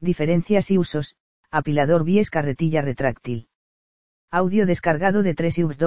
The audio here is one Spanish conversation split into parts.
Diferencias y usos: apilador bies carretilla retráctil. Audio descargado de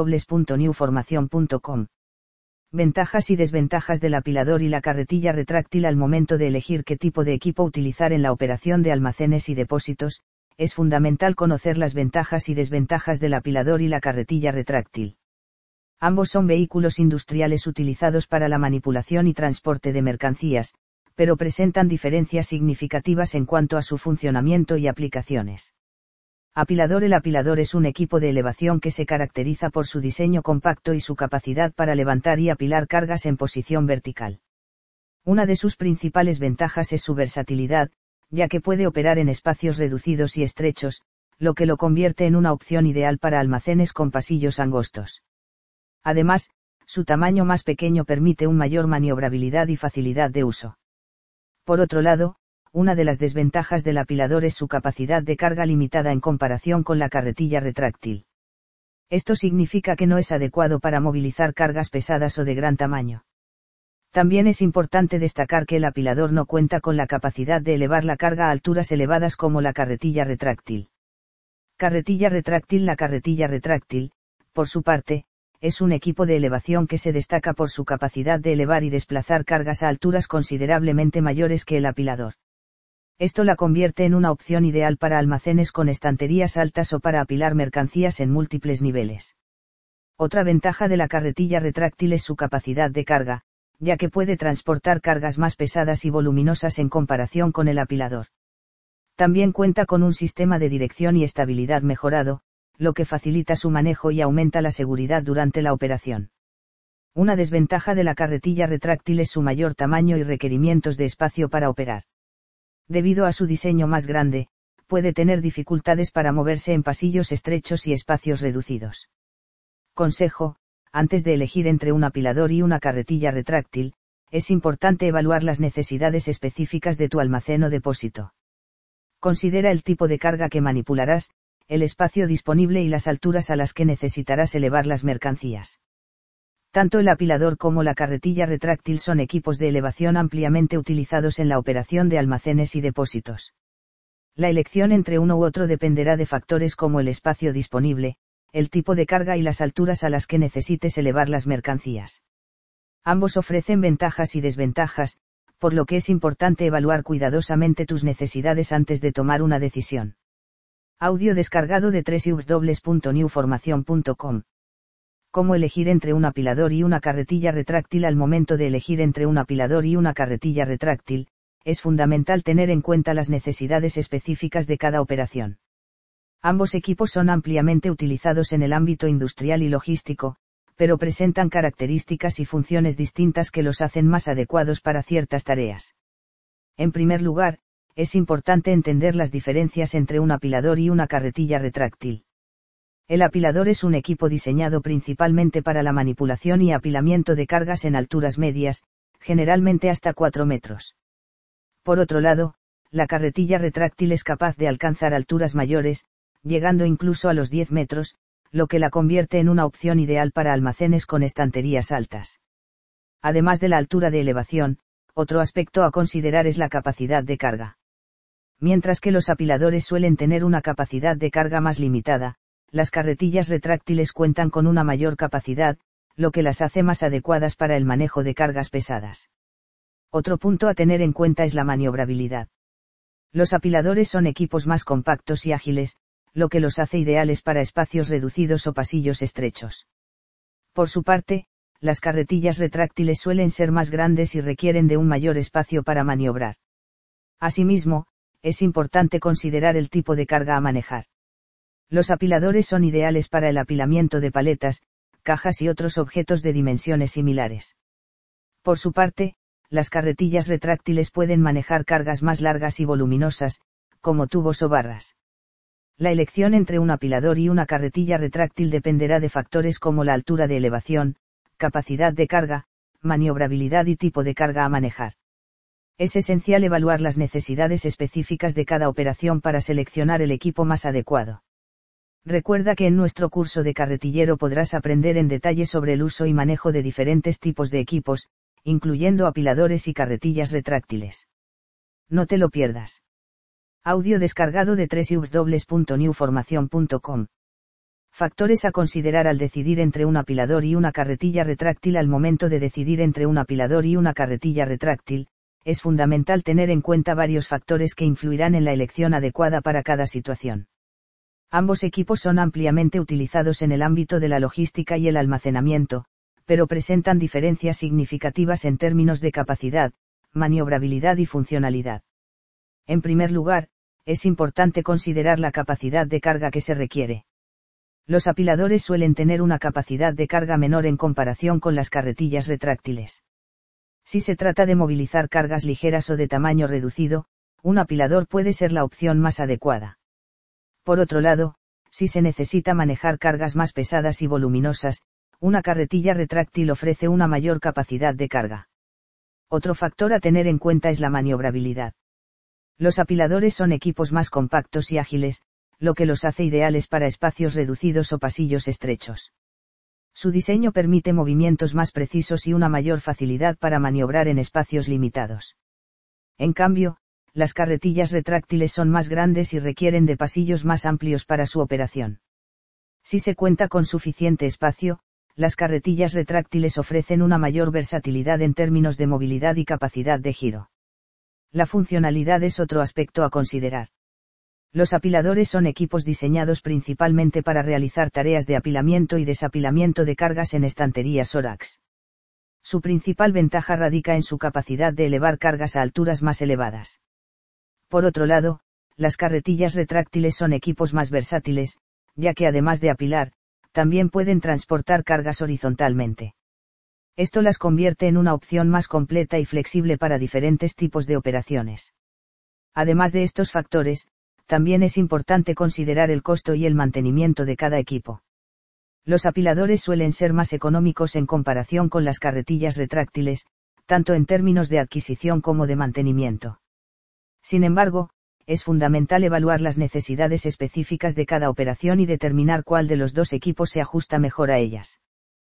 www.newformacion.com. Ventajas y desventajas del apilador y la carretilla retráctil al momento de elegir qué tipo de equipo utilizar en la operación de almacenes y depósitos. Es fundamental conocer las ventajas y desventajas del apilador y la carretilla retráctil. Ambos son vehículos industriales utilizados para la manipulación y transporte de mercancías, pero presentan diferencias significativas en cuanto a su funcionamiento y aplicaciones. Apilador: el apilador es un equipo de elevación que se caracteriza por su diseño compacto y su capacidad para levantar y apilar cargas en posición vertical. Una de sus principales ventajas es su versatilidad, ya que puede operar en espacios reducidos y estrechos, lo que lo convierte en una opción ideal para almacenes con pasillos angostos. Además, su tamaño más pequeño permite una mayor maniobrabilidad y facilidad de uso. Por otro lado, una de las desventajas del apilador es su capacidad de carga limitada en comparación con la carretilla retráctil. Esto significa que no es adecuado para movilizar cargas pesadas o de gran tamaño. También es importante destacar que el apilador no cuenta con la capacidad de elevar la carga a alturas elevadas como la carretilla retráctil. Carretilla retráctil: la carretilla retráctil, por su parte, es un equipo de elevación que se destaca por su capacidad de elevar y desplazar cargas a alturas considerablemente mayores que el apilador. Esto la convierte en una opción ideal para almacenes con estanterías altas o para apilar mercancías en múltiples niveles. Otra ventaja de la carretilla retráctil es su capacidad de carga, ya que puede transportar cargas más pesadas y voluminosas en comparación con el apilador. También cuenta con un sistema de dirección y estabilidad mejorado, lo que facilita su manejo y aumenta la seguridad durante la operación. Una desventaja de la carretilla retráctil es su mayor tamaño y requerimientos de espacio para operar. Debido a su diseño más grande, puede tener dificultades para moverse en pasillos estrechos y espacios reducidos. Consejo: antes de elegir entre un apilador y una carretilla retráctil, es importante evaluar las necesidades específicas de tu almacén o depósito. Considera el tipo de carga que manipularás, el espacio disponible y las alturas a las que necesitarás elevar las mercancías. Tanto el apilador como la carretilla retráctil son equipos de elevación ampliamente utilizados en la operación de almacenes y depósitos. La elección entre uno u otro dependerá de factores como el espacio disponible, el tipo de carga y las alturas a las que necesites elevar las mercancías. Ambos ofrecen ventajas y desventajas, por lo que es importante evaluar cuidadosamente tus necesidades antes de tomar una decisión. Audio descargado de www.newformacion.com. ¿Cómo elegir entre un apilador y una carretilla retráctil? Al momento de elegir entre un apilador y una carretilla retráctil, es fundamental tener en cuenta las necesidades específicas de cada operación. Ambos equipos son ampliamente utilizados en el ámbito industrial y logístico, pero presentan características y funciones distintas que los hacen más adecuados para ciertas tareas. En primer lugar, es importante entender las diferencias entre un apilador y una carretilla retráctil. El apilador es un equipo diseñado principalmente para la manipulación y apilamiento de cargas en alturas medias, generalmente hasta 4 metros. Por otro lado, la carretilla retráctil es capaz de alcanzar alturas mayores, llegando incluso a los 10 metros, lo que la convierte en una opción ideal para almacenes con estanterías altas. Además de la altura de elevación, otro aspecto a considerar es la capacidad de carga. Mientras que los apiladores suelen tener una capacidad de carga más limitada, las carretillas retráctiles cuentan con una mayor capacidad, lo que las hace más adecuadas para el manejo de cargas pesadas. Otro punto a tener en cuenta es la maniobrabilidad. Los apiladores son equipos más compactos y ágiles, lo que los hace ideales para espacios reducidos o pasillos estrechos. Por su parte, las carretillas retráctiles suelen ser más grandes y requieren de un mayor espacio para maniobrar. Asimismo, es importante considerar el tipo de carga a manejar. Los apiladores son ideales para el apilamiento de paletas, cajas y otros objetos de dimensiones similares. Por su parte, las carretillas retráctiles pueden manejar cargas más largas y voluminosas, como tubos o barras. La elección entre un apilador y una carretilla retráctil dependerá de factores como la altura de elevación, capacidad de carga, maniobrabilidad y tipo de carga a manejar. Es esencial evaluar las necesidades específicas de cada operación para seleccionar el equipo más adecuado. Recuerda que en nuestro curso de carretillero podrás aprender en detalle sobre el uso y manejo de diferentes tipos de equipos, incluyendo apiladores y carretillas retráctiles. No te lo pierdas. Audio descargado de www.newformacion.com. Factores a considerar al decidir entre un apilador y una carretilla retráctil. Al momento de decidir entre un apilador y una carretilla retráctil, es fundamental tener en cuenta varios factores que influirán en la elección adecuada para cada situación. Ambos equipos son ampliamente utilizados en el ámbito de la logística y el almacenamiento, pero presentan diferencias significativas en términos de capacidad, maniobrabilidad y funcionalidad. En primer lugar, es importante considerar la capacidad de carga que se requiere. Los apiladores suelen tener una capacidad de carga menor en comparación con las carretillas retráctiles. Si se trata de movilizar cargas ligeras o de tamaño reducido, un apilador puede ser la opción más adecuada. Por otro lado, si se necesita manejar cargas más pesadas y voluminosas, una carretilla retráctil ofrece una mayor capacidad de carga. Otro factor a tener en cuenta es la maniobrabilidad. Los apiladores son equipos más compactos y ágiles, lo que los hace ideales para espacios reducidos o pasillos estrechos. Su diseño permite movimientos más precisos y una mayor facilidad para maniobrar en espacios limitados. En cambio, las carretillas retráctiles son más grandes y requieren de pasillos más amplios para su operación. Si se cuenta con suficiente espacio, las carretillas retráctiles ofrecen una mayor versatilidad en términos de movilidad y capacidad de giro. La funcionalidad es otro aspecto a considerar. Los apiladores son equipos diseñados principalmente para realizar tareas de apilamiento y desapilamiento de cargas en estanterías o racks. Su principal ventaja radica en su capacidad de elevar cargas a alturas más elevadas. Por otro lado, las carretillas retráctiles son equipos más versátiles, ya que además de apilar, también pueden transportar cargas horizontalmente. Esto las convierte en una opción más completa y flexible para diferentes tipos de operaciones. Además de estos factores, también es importante considerar el costo y el mantenimiento de cada equipo. Los apiladores suelen ser más económicos en comparación con las carretillas retráctiles, tanto en términos de adquisición como de mantenimiento. Sin embargo, es fundamental evaluar las necesidades específicas de cada operación y determinar cuál de los dos equipos se ajusta mejor a ellas.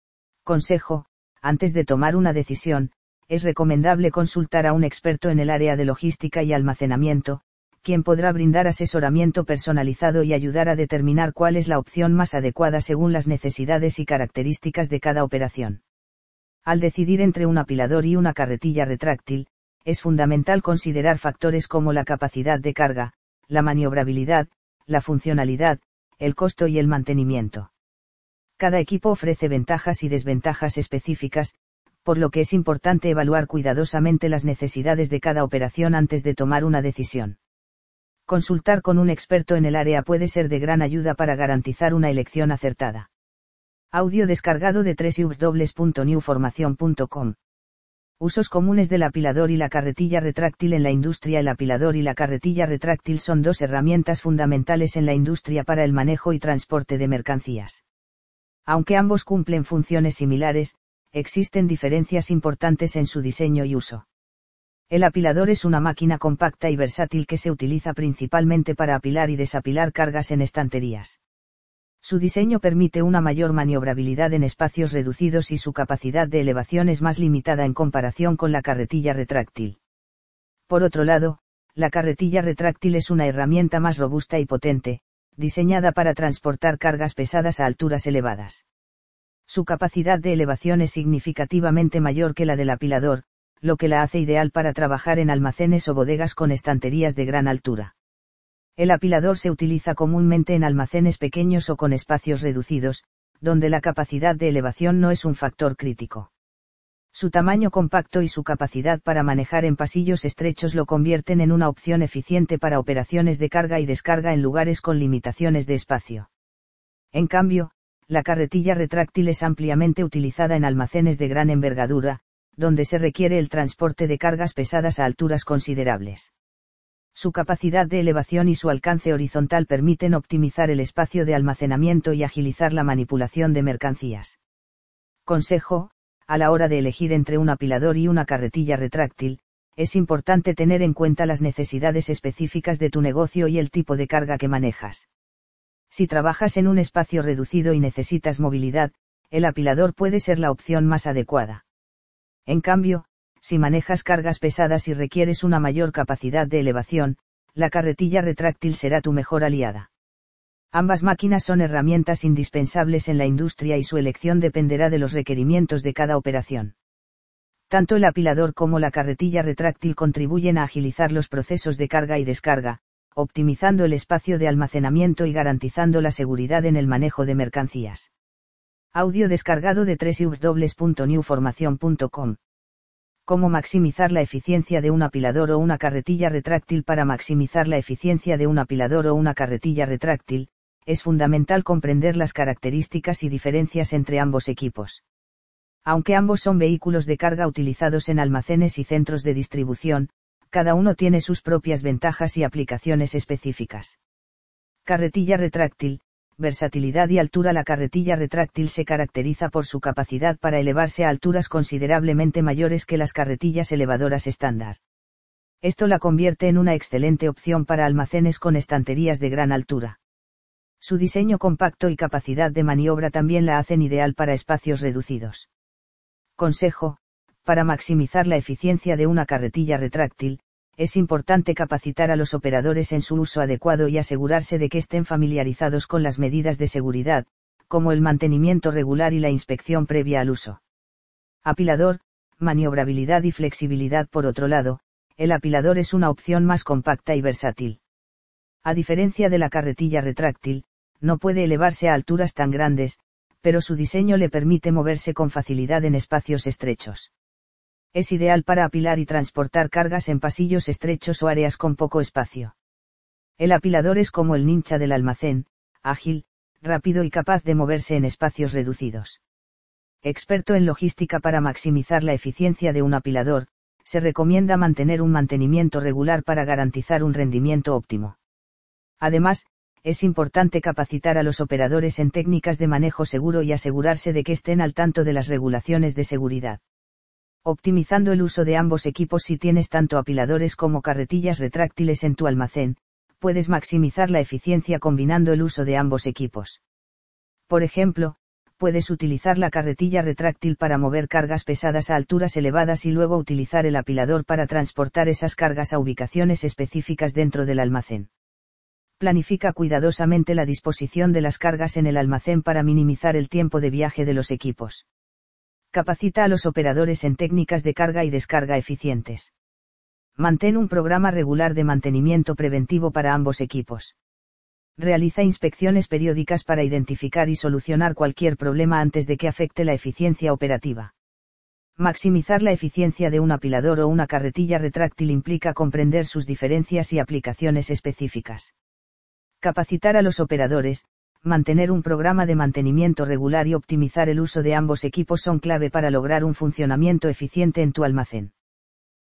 Consejo: antes de tomar una decisión, es recomendable consultar a un experto en el área de logística y almacenamiento, quien podrá brindar asesoramiento personalizado y ayudar a determinar cuál es la opción más adecuada según las necesidades y características de cada operación. Al decidir entre un apilador y una carretilla retráctil, es fundamental considerar factores como la capacidad de carga, la maniobrabilidad, la funcionalidad, el costo y el mantenimiento. Cada equipo ofrece ventajas y desventajas específicas, por lo que es importante evaluar cuidadosamente las necesidades de cada operación antes de tomar una decisión. Consultar con un experto en el área puede ser de gran ayuda para garantizar una elección acertada. Audio descargado de www.newformacion.com. Usos comunes del apilador y la carretilla retráctil en la industria. El apilador y la carretilla retráctil son dos herramientas fundamentales en la industria para el manejo y transporte de mercancías. Aunque ambos cumplen funciones similares, existen diferencias importantes en su diseño y uso. El apilador es una máquina compacta y versátil que se utiliza principalmente para apilar y desapilar cargas en estanterías. Su diseño permite una mayor maniobrabilidad en espacios reducidos y su capacidad de elevación es más limitada en comparación con la carretilla retráctil. Por otro lado, la carretilla retráctil es una herramienta más robusta y potente, diseñada para transportar cargas pesadas a alturas elevadas. Su capacidad de elevación es significativamente mayor que la del apilador, lo que la hace ideal para trabajar en almacenes o bodegas con estanterías de gran altura. El apilador se utiliza comúnmente en almacenes pequeños o con espacios reducidos, donde la capacidad de elevación no es un factor crítico. Su tamaño compacto y su capacidad para manejar en pasillos estrechos lo convierten en una opción eficiente para operaciones de carga y descarga en lugares con limitaciones de espacio. En cambio, la carretilla retráctil es ampliamente utilizada en almacenes de gran envergadura, donde se requiere el transporte de cargas pesadas a alturas considerables. Su capacidad de elevación y su alcance horizontal permiten optimizar el espacio de almacenamiento y agilizar la manipulación de mercancías. Consejo: a la hora de elegir entre un apilador y una carretilla retráctil, es importante tener en cuenta las necesidades específicas de tu negocio y el tipo de carga que manejas. Si trabajas en un espacio reducido y necesitas movilidad, el apilador puede ser la opción más adecuada. En cambio, si manejas cargas pesadas y requieres una mayor capacidad de elevación, la carretilla retráctil será tu mejor aliada. Ambas máquinas son herramientas indispensables en la industria y su elección dependerá de los requerimientos de cada operación. Tanto el apilador como la carretilla retráctil contribuyen a agilizar los procesos de carga y descarga, optimizando el espacio de almacenamiento y garantizando la seguridad en el manejo de mercancías. Audio descargado de www.newformacion.com. ¿Cómo maximizar la eficiencia de un apilador o una carretilla retráctil? Para maximizar la eficiencia de un apilador o una carretilla retráctil, es fundamental comprender las características y diferencias entre ambos equipos. Aunque ambos son vehículos de carga utilizados en almacenes y centros de distribución, cada uno tiene sus propias ventajas y aplicaciones específicas. Carretilla retráctil, versatilidad y altura. La carretilla retráctil se caracteriza por su capacidad para elevarse a alturas considerablemente mayores que las carretillas elevadoras estándar. Esto la convierte en una excelente opción para almacenes con estanterías de gran altura. Su diseño compacto y capacidad de maniobra también la hacen ideal para espacios reducidos. Consejo: para maximizar la eficiencia de una carretilla retráctil, es importante capacitar a los operadores en su uso adecuado y asegurarse de que estén familiarizados con las medidas de seguridad, como el mantenimiento regular y la inspección previa al uso. Apilador, maniobrabilidad y flexibilidad. Por otro lado, el apilador es una opción más compacta y versátil. A diferencia de la carretilla retráctil, no puede elevarse a alturas tan grandes, pero su diseño le permite moverse con facilidad en espacios estrechos. Es ideal para apilar y transportar cargas en pasillos estrechos o áreas con poco espacio. El apilador es como el ninja del almacén, ágil, rápido y capaz de moverse en espacios reducidos. Experto en logística. Para maximizar la eficiencia de un apilador, se recomienda mantener un mantenimiento regular para garantizar un rendimiento óptimo. Además, es importante capacitar a los operadores en técnicas de manejo seguro y asegurarse de que estén al tanto de las regulaciones de seguridad. Optimizando el uso de ambos equipos. Si tienes tanto apiladores como carretillas retráctiles en tu almacén, puedes maximizar la eficiencia combinando el uso de ambos equipos. Por ejemplo, puedes utilizar la carretilla retráctil para mover cargas pesadas a alturas elevadas y luego utilizar el apilador para transportar esas cargas a ubicaciones específicas dentro del almacén. Planifica cuidadosamente la disposición de las cargas en el almacén para minimizar el tiempo de viaje de los equipos. Capacita a los operadores en técnicas de carga y descarga eficientes. Mantén un programa regular de mantenimiento preventivo para ambos equipos. Realiza inspecciones periódicas para identificar y solucionar cualquier problema antes de que afecte la eficiencia operativa. Maximizar la eficiencia de un apilador o una carretilla retráctil implica comprender sus diferencias y aplicaciones específicas. Capacitar a los operadores, mantener un programa de mantenimiento regular y optimizar el uso de ambos equipos son clave para lograr un funcionamiento eficiente en tu almacén.